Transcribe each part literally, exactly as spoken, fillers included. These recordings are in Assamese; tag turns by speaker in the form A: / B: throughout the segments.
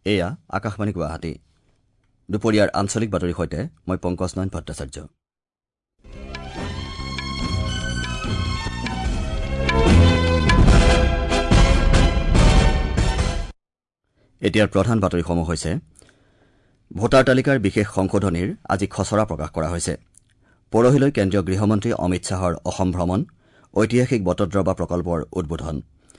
A: এয়া আকাশবাণী গুৱাহাটী দুপৰীয়াৰ আঞ্চলিক বাতৰিৰ সৈতে মই পংকজ নয়ন ভট্টাচাৰ্য। এতিয়াৰ প্ৰধান বাতৰিসমূহ হৈছে ভোটাৰ তালিকাৰ বিশেষ সংশোধনীৰ আজি খচৰা প্ৰকাশ কৰা হৈছে। পৰহিলৈ কেন্দ্ৰীয় গৃহমন্ত্ৰী অমিত শ্বাহৰ অসম ভ্ৰমণ, ঐতিহাসিক বটদ্ৰৱা প্ৰকল্পৰ উদ্বোধন।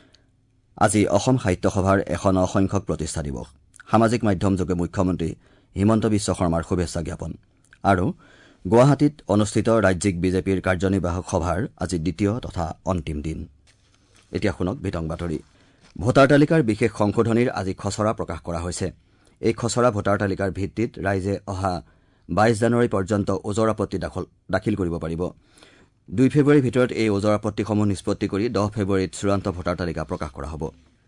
A: আজি অসম সাহিত্য সভাৰ এশ ন সংখ্যক প্ৰতিষ্ঠা দিৱস। সামাজিক মাধ্যমযোগে মুখ্যমন্ত্ৰী হিমন্ত বিশ্ব শৰ্মাৰ শুভেচ্ছা জ্ঞাপন। আৰু গুৱাহাটীত অনুষ্ঠিত ৰাজ্যিক বিজেপিৰ কাৰ্যনিৰ্বাহক সভাৰ আজি দ্বিতীয় তথা অন্তিম দিন। এতিয়া শুনক বিতং বাতৰি। ভোটাৰ তালিকাৰ বিশেষ সংশোধনীৰ আজি খচৰা প্ৰকাশ কৰা হৈছে। এই খচৰা ভোটাৰ তালিকাৰ ভিত্তিত ৰাইজে অহা বাইছ জানুৱাৰী পৰ্যন্ত ওজৰ আপত্তি দাখিল কৰিব পাৰিব। দুই ফেব্ৰুৱাৰীৰ ভিতৰত এই ওজৰ আপত্তিসমূহ নিষ্পত্তি কৰি দহ ফেব্ৰুৱাৰীত চূড়ান্ত ভোটাৰ তালিকা প্ৰকাশ কৰা হ'ব।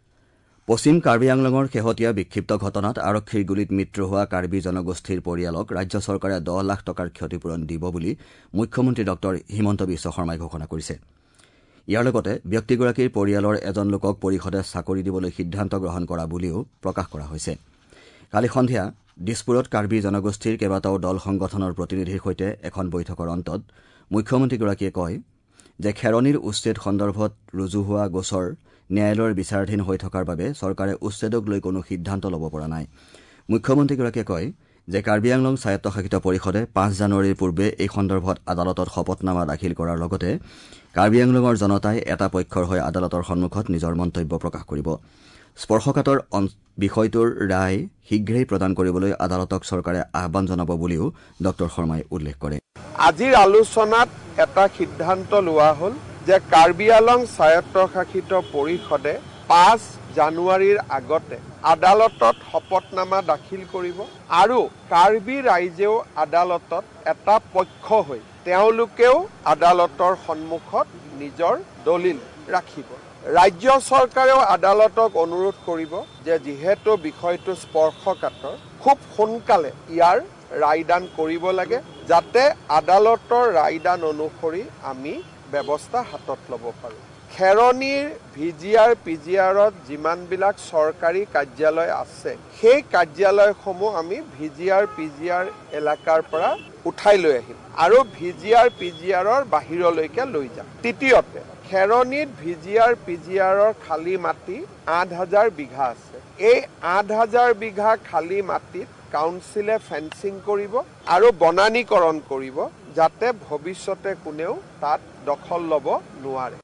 A: পশ্চিম কাৰ্বি আংলঙৰ শেহতীয়া বিক্ষিপ্ত ঘটনাত আৰক্ষীৰ গুলীত মৃত্যু হোৱা কাৰ্বি জনগোষ্ঠীৰ পৰিয়ালক ৰাজ্য চৰকাৰে দহ লাখ টকাৰ ক্ষতিপূৰণ দিব বুলি মুখ্যমন্ত্ৰী ডঃ হিমন্ত বিশ্ব শৰ্মাই ঘোষণা কৰিছে। ইয়াৰ লগতে ব্যক্তিগৰাকীৰ পৰিয়ালৰ এজন লোকক পৰিষদে চাকৰি দিবলৈ সিদ্ধান্ত গ্ৰহণ কৰা বুলিও প্ৰকাশ কৰা হৈছে। কালি সন্ধিয়া দিছপুৰত কাৰ্বি জনগোষ্ঠীৰ কেইবাটাও দল সংগঠনৰ প্ৰতিনিধিৰ সৈতে এখন বৈঠকৰ অন্তত মুখ্যমন্ত্ৰীগৰাকীয়ে কয় যে খেৰণিৰ উচ্ছেদ সন্দৰ্ভত ৰুজু হোৱা গোচৰ ন্যায়ালয়ৰ বিচাৰাধীন হৈ থকাৰ বাবে চৰকাৰে উচ্ছেদক লৈ কোনো সিদ্ধান্ত ল'ব পৰা নাই। মুখ্যমন্ত্ৰীগৰাকীয়ে কয় যে কাৰ্বি আংলং স্বায়ত্তশাসিত পৰিষদে পাঁচ জানুৱাৰীৰ পূৰ্বে এই সন্দৰ্ভত আদালতত শপতনামা দাখিল কৰাৰ লগতে কাৰ্বি আংলঙৰ জনতাই এটা পক্ষৰ হৈ আদালতৰ সন্মুখত নিজৰ মন্তব্য প্ৰকাশ কৰিব। স্পৰ্শকাতৰ বিষয়টোৰ ৰায় শীঘ্ৰেই প্ৰদান কৰিবলৈ আদালতক চৰকাৰে আহ্বান জনাব বুলিও ডঃ শৰ্মাই উল্লেখ কৰে।
B: আজিৰ আলোচনাত এটা সিদ্ধান্ত লোৱা হ'ল যে কাৰ্বি আংলং স্বায়ত্তশাসিত পৰিষদে পাঁচ জানুৱাৰীৰ আগতে আদালতত শপতনামা দাখিল কৰিব আৰু কাৰ্বি ৰাইজেও আদালতত এটা পক্ষ হৈ তেওঁলোকেও আদালতৰ সন্মুখত নিজৰ দলিল ৰাখিব। ৰাজ্য চৰকাৰেও আদালতক অনুৰোধ কৰিব যে যিহেতু বিষয়টো স্পৰ্শকাতৰ খুব সোনকালে ইয়াৰ ৰায়দান কৰিব লাগে, যাতে আদালতৰ ৰায়দান অনুসৰি আমি ব্যৱস্থা হাতত ল'ব পাৰোঁ। খেৰণিৰ V G R P G আৰত যিমানবিলাক চৰকাৰী কাৰ্যালয় আছে সেই কাৰ্যালয়সমূহ আমি V G R P G R এলেকাৰ পৰা উঠাই লৈ আহিম আৰু V G R P G আৰৰ বাহিৰলৈকে লৈ যাম। তৃতীয়তে খেৰণিত V G R P G আৰৰ খালী মাটি আঠ হাজাৰ বিঘা আছে। এই আঠ হাজাৰ বিঘা খালী মাটিত কাউন্সিলে ফেন্সিং কৰিব আৰু বনানীকৰণ কৰিব, যাতে ভৱিষ্যতে কোনেও তাত দখল ল'ব নোৱাৰে।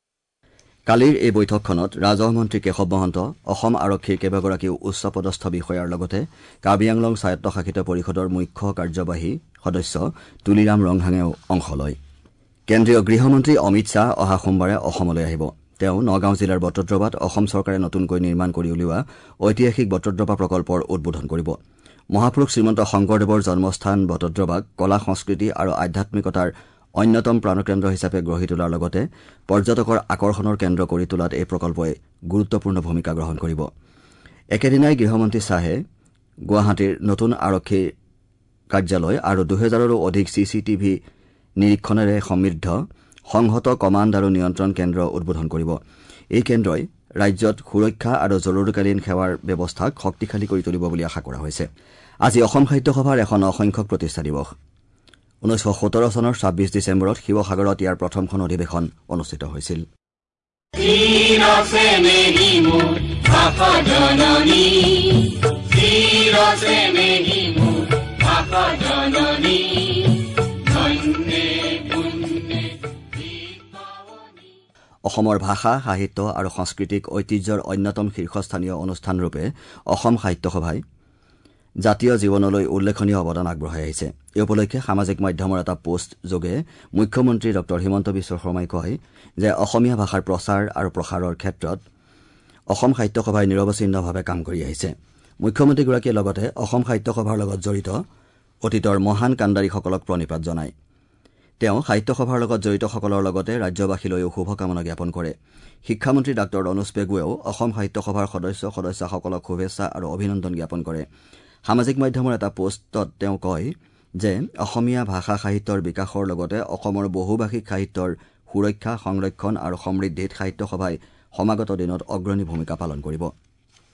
A: কালিৰ এই বৈঠকখনত ৰাজহ মন্ত্ৰী কেশৱ মহন্ত, অসম আৰক্ষীৰ কেইবাগৰাকীও উচ্চপদস্থ বিষয়াৰ লগতে কাৰ্বি আংলং স্বায়ত্তশাসিত পৰিষদৰ মুখ্য কাৰ্যবাহী সদস্য তুলিৰাম ৰংহাঙেও অংশ লয়। কেন্দ্ৰীয় গৃহমন্ত্ৰী অমিত শ্বাহ অহা সোমবাৰে অসমলৈ আহিব। তেওঁ নগাঁও জিলাৰ বটদ্ৰৱাত অসম চৰকাৰে নতুনকৈ নিৰ্মাণ কৰি উলিওৱা ঐতিহাসিক বটদ্ৰৱা প্ৰকল্পৰ উদ্বোধন কৰিব। মহাপুৰুষ শ্ৰীমন্ত শংকৰদেৱৰ জন্মস্থান বটদ্ৰৱাক কলা সংস্কৃতি আৰু আধ্যাত্মিকতাৰ অন্যতম প্ৰাণকেন্দ্ৰ হিচাপে গঢ়ি তোলাৰ লগতে পৰ্যটকৰ আকৰ্ষণৰ কেন্দ্ৰ কৰি তোলাত এই প্ৰকল্পই গুৰুত্বপূৰ্ণ ভূমিকা গ্ৰহণ কৰিব। একেদিনাই গৃহমন্ত্ৰী শ্বাহে গুৱাহাটীৰ নতুন আৰক্ষী কাৰ্যালয় আৰু দুহেজাৰৰো অধিক চি চি টিভি নিৰীক্ষণেৰে সমৃদ্ধ সংহত কমাণ্ড আৰু নিয়ন্ত্ৰণ কেন্দ্ৰ উদ্বোধন কৰিব। এই কেন্দ্ৰই ৰাজ্যত সুৰক্ষা আৰু জৰুৰীকালীন সেৱাৰ ব্যৱস্থাক শক্তিশালী কৰি তুলিব বুলি আশা কৰা হৈছে। আজি অসম সাহিত্য সভাৰ এশ ন সংখ্যক প্ৰতিষ্ঠা দিৱস। ঊনৈছশ সোতৰ চনৰ ছাব্বিছ ডিচেম্বৰত শিৱসাগৰত ইয়াৰ প্ৰথমখন অধিৱেশন অনুষ্ঠিত হৈছিল। অসমৰ ভাষা, সাহিত্য আৰু সাংস্কৃতিক ঐতিহ্যৰ অন্যতম শীৰ্ষস্থানীয় অনুষ্ঠানৰূপে অসম সাহিত্য সভাই জাতীয় জীৱনলৈ উল্লেখনীয় অৱদান আগবঢ়াই আহিছে। এই উপলক্ষে সামাজিক মাধ্যমৰ এটা পোষ্ট যোগে মুখ্যমন্ত্ৰী ডঃ হিমন্ত বিশ্ব শৰ্মাই কয় যে অসমীয়া ভাষাৰ প্ৰচাৰ আৰু প্ৰসাৰৰ ক্ষেত্ৰত অসম সাহিত্য সভাই নিৰৱচ্ছিন্নভাৱে কাম কৰি আহিছে। মুখ্যমন্ত্ৰীগৰাকীয়ে লগতে অসম সাহিত্য সভাৰ লগত জড়িত অতীতৰ মহান কাণ্ডাৰীসকলক প্ৰণিপাত জনায়। তেওঁ সাহিত্য সভাৰ লগত জড়িতসকলৰ লগতে ৰাজ্যবাসীলৈও শুভকামনা জ্ঞাপন কৰে। শিক্ষামন্ত্ৰী ডাঃ অনুজ পেগুৱেও অসম সাহিত্য সভাৰ সদস্য সদস্যাসকলক শুভেচ্ছা আৰু অভিনন্দন জ্ঞাপন কৰে। সামাজিক মাধ্যমৰ এটা পোষ্টত তেওঁ কয় যে অসমীয়া ভাষা সাহিত্যৰ বিকাশৰ লগতে অসমৰ বহুভাষিক সাহিত্যৰ সুৰক্ষা, সংৰক্ষণ আৰু সমৃদ্ধিত সাহিত্য সভাই সমাগত দিনত অগ্ৰণী ভূমিকা পালন কৰিব।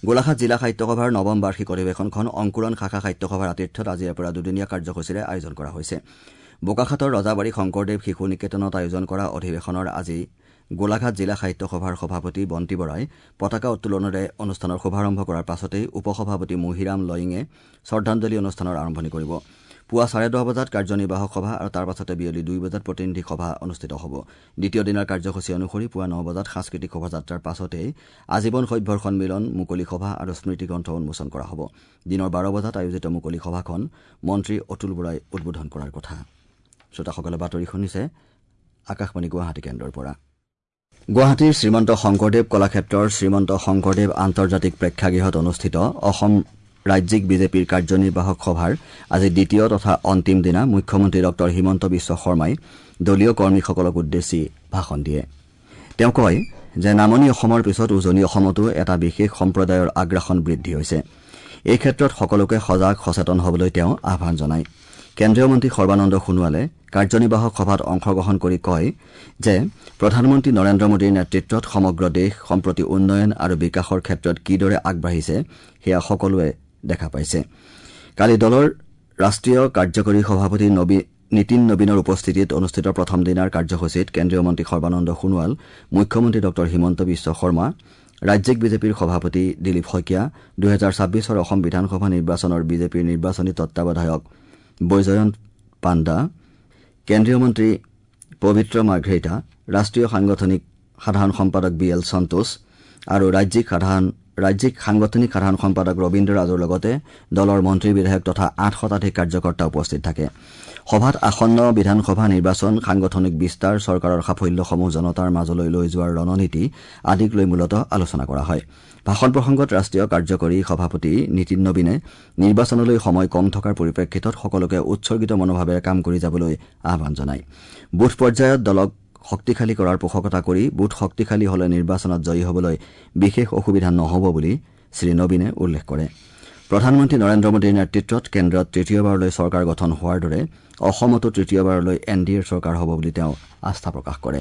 A: গোলাঘাট জিলা সাহিত্য সভাৰ নৱম বাৰ্ষিক অধিৱেশনখন অংকুৰণ শাখা সাহিত্য সভাৰ আতিথ্যত আজিৰে পৰা দুদিনীয়া কাৰ্যসূচীৰে আয়োজন কৰা হৈছে বোকাখাতৰ ৰজাবাৰী শংকৰদেৱ শিশু নিকেতনত আয়োজন কৰা অধিৱেশনৰ আজি গোলাঘাট জিলা সাহিত্য সভাৰ সভাপতি বন্তি বৰাই পতাকা উত্তোলনেৰে অনুষ্ঠানৰ শুভাৰম্ভ কৰাৰ পাছতেই উপসভাপতি মহিৰাম লয়িঙে শ্ৰদ্ধাঞ্জলি অনুষ্ঠানৰ আৰম্ভণি কৰিব পুৱা চাৰে দহ বজাত কাৰ্যনিৰ্বাহক সভা আৰু তাৰ পাছতে বিয়লি দুই বজাত প্ৰতিনিধি সভা অনুষ্ঠিত হ'ব দ্বিতীয় দিনৰ কাৰ্যসূচী অনুসৰি পুৱা ন বজাত সাংস্কৃতিক শোভাযাত্ৰাৰ পাছতেই আজীৱন সভ্যৰ সন্মিলন মুকলি সভা আৰু স্মৃতি গ্ৰন্থ উন্মোচন কৰা হ'ব দিনৰ বাৰ বজাত আয়োজিত মুকলি সভাখন মন্ত্ৰী অতুল বৰাই উদ্বোধন কৰাৰ কথা শ্ৰোতাসকলে বাতৰি শুনিছে আকাশবাণী গুৱাহাটী কেন্দ্ৰৰ পৰা গুৱাহাটীৰ শ্ৰীমন্ত শংকৰদেৱ কলাক্ষেত্ৰৰ শ্ৰীমন্ত শংকৰদেৱ আন্তৰ্জাতিক প্ৰেক্ষাগৃহত অনুষ্ঠিত অসম ৰাজ্যিক বিজেপিৰ কাৰ্যনিৰ্বাহক সভাৰ আজি দ্বিতীয় তথা অন্তিম দিনা মুখ্যমন্ত্ৰী ডঃ হিমন্ত বিশ্ব শৰ্মাই দলীয় কৰ্মীসকলক উদ্দেশ্যি ভাষণ দিয়ে তেওঁ কয় যে নামনি অসমৰ পিছত উজনি অসমতো এটা বিশেষ সম্প্ৰদায়ৰ আগ্ৰাসন বৃদ্ধি হৈছে এই ক্ষেত্ৰত সকলোকে সজাগ সচেতন হ'বলৈ তেওঁ আহ্বান জনায় কেন্দ্ৰীয় মন্ত্ৰী সৰ্বানন্দ সোণোৱালে কাৰ্যনিৰ্বাহক সভাত অংশগ্ৰহণ কৰি কয় যে প্ৰধানমন্ত্ৰী নৰেন্দ্ৰ মোদীৰ নেতৃত্বত সমগ্ৰ দেশ সম্প্ৰতি উন্নয়ন আৰু বিকাশৰ ক্ষেত্ৰত কিদৰে আগবাঢ়িছে সেয়া সকলোৱে দেখা পাইছে কালি দলৰ ৰাষ্ট্ৰীয় কাৰ্যকৰী সভাপতি নীতিন নবীনৰ উপস্থিতিত অনুষ্ঠিত প্ৰথম দিনাৰ কাৰ্যসূচীত কেন্দ্ৰীয় মন্ত্ৰী সৰ্বানন্দ সোণোৱাল মুখ্যমন্ত্ৰী ডঃ হিমন্ত বিশ্ব শৰ্মা ৰাজ্যিক বিজেপিৰ সভাপতি দিলীপ শইকীয়া দুহেজাৰ ছাব্বিছৰ অসম বিধানসভা নিৰ্বাচনৰ বিজেপিৰ নিৰ্বাচনী তত্বাৱধায়ক বৈজয়ন্ত পাণ্ডা কেন্দ্ৰীয় মন্ত্ৰী পবিত্ৰ মাৰ্ঘেৰিটা ৰাষ্ট্ৰীয় সাংগঠনিক সাধাৰণ সম্পাদক বি এল সন্তোষ আৰু ৰাজ্যিক সাধাৰণ ৰাজ্যিক সাংগঠনিক সাধাৰণ সম্পাদক ৰবীন্দ্ৰ ৰাজৰ লগতে দলৰ মন্ত্ৰী বিধায়ক তথা আঠ শতাধিক কাৰ্যকৰ্তা উপস্থিত থাকে সভাত আসন্ন বিধানসভা নিৰ্বাচন সাংগঠনিক বিস্তাৰ চৰকাৰৰ সাফল্যসমূহ জনতাৰ মাজলৈ লৈ যোৱাৰ ৰণনীতি আদিক লৈ মূলতঃ আলোচনা কৰা হয় ভাষণ প্ৰসংগত ৰাষ্ট্ৰীয় কাৰ্যকৰী সভাপতি নীতিন নবীনে নিৰ্বাচনলৈ সময় কম থকাৰ পৰিপ্ৰেক্ষিতত সকলোকে উৎসৰ্গিত মনোভাৱেৰে কাম কৰি যাবলৈ আহ্বান জনায় বুথ পৰ্যায়ত দলক শক্তিশালী কৰাৰ পোষকতা কৰি বুথ শক্তিশালী হলে নিৰ্বাচনত জয়ী হ'বলৈ বিশেষ অসুবিধা নহ'ব বুলি শ্ৰী নবীনে উল্লেখ কৰে প্ৰধানমন্ত্ৰী নৰেন্দ্ৰ মোদীৰ নেতৃত্বত কেন্দ্ৰত তৃতীয়বাৰলৈ চৰকাৰ গঠন হোৱাৰ দৰে অসমতো তৃতীয়বাৰলৈ এন ডি এৰ চৰকাৰ হ'ব বুলি তেওঁ আস্থা প্ৰকাশ কৰে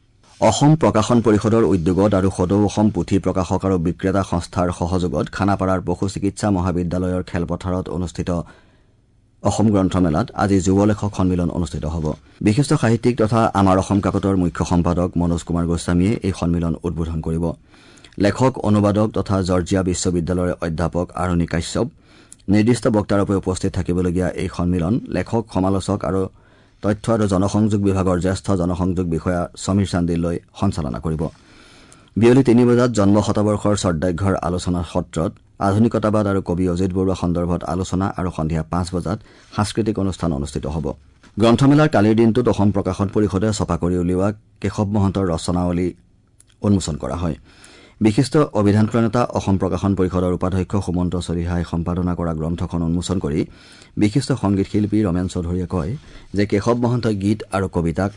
A: অসম প্ৰকাশন পৰিষদৰ উদ্যোগত আৰু সদৌ অসম পুথি প্ৰকাশক আৰু বিক্ৰেতা সংস্থাৰ সহযোগত খানাপাৰাৰ পশু চিকিৎসা মহাবিদ্যালয়ৰ খেলপথাৰত অনুষ্ঠিত অসম গ্ৰন্থমেলাত আজি যুৱ লেখক সন্মিলন অনুষ্ঠিত হ'ব বিশিষ্ট সাহিত্যিক তথা আমাৰ অসম কাকতৰ মুখ্য সম্পাদক মনোজ কুমাৰ গোস্বামীয়ে এই সন্মিলন উদ্বোধন কৰিব লেখক অনুবাদক তথা জৰ্জিয়া বিশ্ববিদ্যালয়ৰ অধ্যাপক আৰুণী কাশ্যপ নিৰ্দিষ্ট বক্তাৰূপে উপস্থিত থাকিবলগীয়া এই সন্মিলন লেখক সমালোচক আৰু তথ্য আৰু জনসংযোগ বিভাগৰ জ্যেষ্ঠ জনসংযোগ বিষয়া সমীৰ চান্দিলৈ সঞ্চালনা কৰিব বিয়লি তিনি বজাত জন্ম শতবৰ্ষৰ শ্ৰদ্ধাৰ্ঘ্যৰ আলোচনা সত্ৰত আধুনিকতাবাদ আৰু কবি অজিত বৰুৱা সন্দৰ্ভত আলোচনা আৰু সন্ধিয়া পাঁচ বজাত সাংস্কৃতিক অনুষ্ঠান অনুষ্ঠিত হ'ব গ্ৰন্থমেলাৰ কালিৰ দিনটোত অসম প্ৰকাশন পৰিষদে ছপা কৰি উলিওৱা কেশৱ মহন্তৰ ৰচনাৱলী উন্মোচন কৰা হয় বিশিষ্ট অভিধান প্ৰণেতা অসম প্ৰকাশন পৰিষদৰ উপাধ্যক্ষ সুমন্ত চলিহাই সম্পাদনা কৰা গ্ৰন্থখন উন্মোচন কৰি বিশিষ্ট সংগীত শিল্পী ৰমেন চৌধুৰীয়ে কয় যে কেশৱ মহন্তই গীত আৰু কবিতাক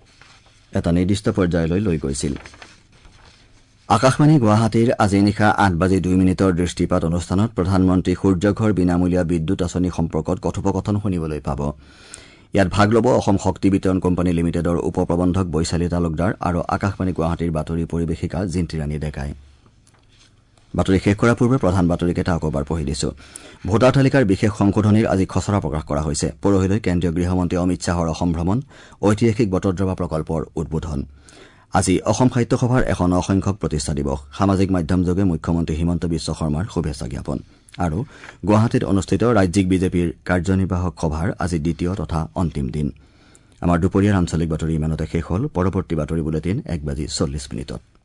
A: এটা নিৰ্দিষ্ট পৰ্যায়লৈ লৈ গৈছিল আকাশবাণী গুৱাহাটীৰ আজি নিশা আঠ বাজি দুই মিনিটৰ দৃষ্টিপাত অনুষ্ঠানত প্ৰধানমন্ত্ৰী সূৰ্যঘৰ বিনামূলীয়া বিদ্যুৎ আঁচনি সম্পৰ্কত কথোপকথন শুনিবলৈ পাব ইয়াত ভাগ ল'ব অসম শক্তি বিতৰণ কোম্পানী লিমিটেডৰ উপ প্ৰবন্ধক বৈশালী তালুকদাৰ আৰু আকাশবাণী গুৱাহাটীৰ বাতৰি পৰিৱেশিকা জিন্তি ৰাণী ডেকাই বাতৰি শেষ কৰাৰ পূৰ্বে প্ৰধান বাতৰিকেইটা আকৌ এবাৰ পঢ়ি দিছো ভোটাৰ তালিকাৰ বিশেষ সংশোধনীৰ আজি খচৰা প্ৰকাশ কৰা হৈছে পৰহিলৈ কেন্দ্ৰীয় গৃহমন্ত্ৰী অমিত শ্বাহৰ অসম ভ্ৰমণ ঐতিহাসিক বটদ্ৰৱা প্ৰকল্পৰ উদ্বোধন আজি অসম সাহিত্য সভাৰ এশ ন সংখ্যক প্ৰতিষ্ঠা দিৱস সামাজিক মাধ্যমযোগে মুখ্যমন্ত্ৰী হিমন্ত বিশ্ব শৰ্মাৰ শুভেচ্ছা জ্ঞাপন আৰু গুৱাহাটীত অনুষ্ঠিত ৰাজ্যিক বিজেপিৰ কাৰ্যনিৰ্বাহক সভাৰ আজি দ্বিতীয় তথা অন্তিম দিন আমাৰ দুপৰীয়াৰ আঞ্চলিক বাতৰি ইমানতে শেষ হ'ল পৰৱৰ্তী বাতৰি বুলেটিন এক বাজি চল্লিছ মিনিটত